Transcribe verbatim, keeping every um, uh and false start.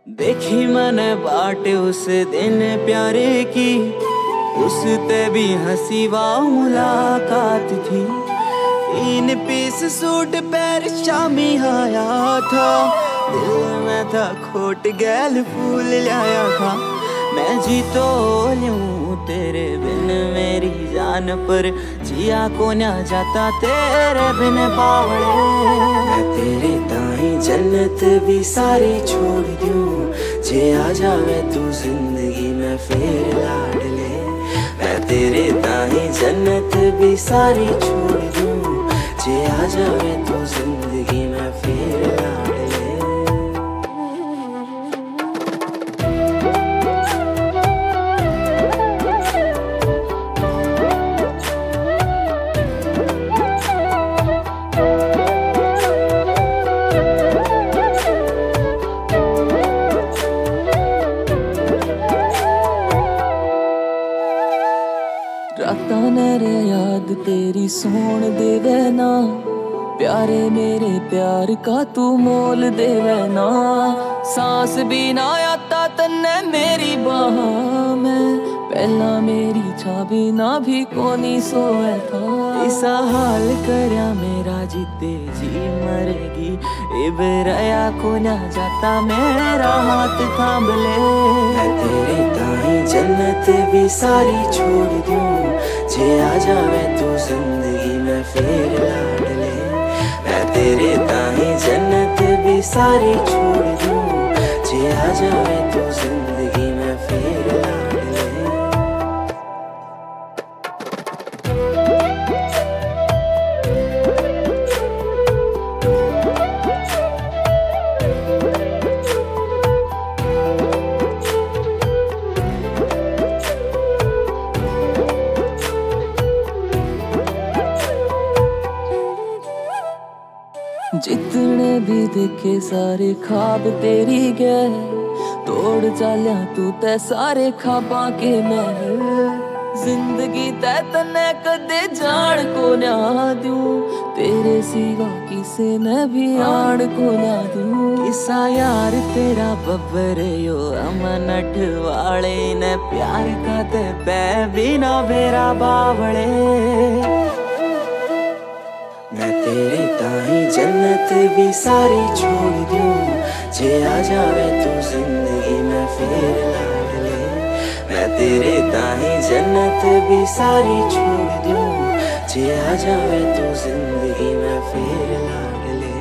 देखी मैंने बाट उस दिन प्यारे की, उसते भी हंसी वाह मुलाकात थी। तीन पीस सूट पैर शामी आया था, दिल में था खोट गैल फूल लाया था। मैं जी तो लूं तेरे बिन मेरी जान, पर जिया को ना जाता तेरे बिन बावड़े। मैं तेरे ताई जन्नत भी सारी छोड़ दूं, जे आ जावे तू जिंदगी में फिर लाड ले। मैं तेरे ताई जन्नत भी सारी छोड़ दूं, जे आ जावे तू जिंदगी में फिर लाड ले। रातां नेरे याद तेरी सोण देवे ना, प्यारे मेरे प्यार का तू मोल देवे ना। सांस भी ना आता तन्ने मेरी बाह में, पहला मेरी छाबी ना भी कोनी सोए था। ऐसा हाल करया मेरा जीते जी मरेगी, इबराया को ना जाता मेरा हाथ थाम ले। मैं तेरे ताई जन्नत भी सारी छोड़ दूं, जे आ जावे तू जिंदगी में फिर लाड ले। मैं तेरे ताई जन्नत भी सारी छोड़ दूं, जे आ जावे तू जिंदगी में फिर लाड ले। जितने भी देखे सारे ख्वाब तेरी गए, तोड़ चालिया तू ते सारे ख्वाबा के महल। जिंदगी ते तने कदे जान को ना दूं, तेरे सिवा किसे ने भी आन को ना दूं। किसा यार तेरा बब्बर यो अमनट वाले ने, प्यार का ते पै बिना बेरा बावड़े। मैं तेरे ताई जन्नत भी सारी छोड़ दूं, जे आ जावे तू जिंदगी में फिर लाड ले। मैं तेरे ताई जन्नत भी सारी छोड़ दूं, जे आ जावे तू जिंदगी में फिर लाड ले।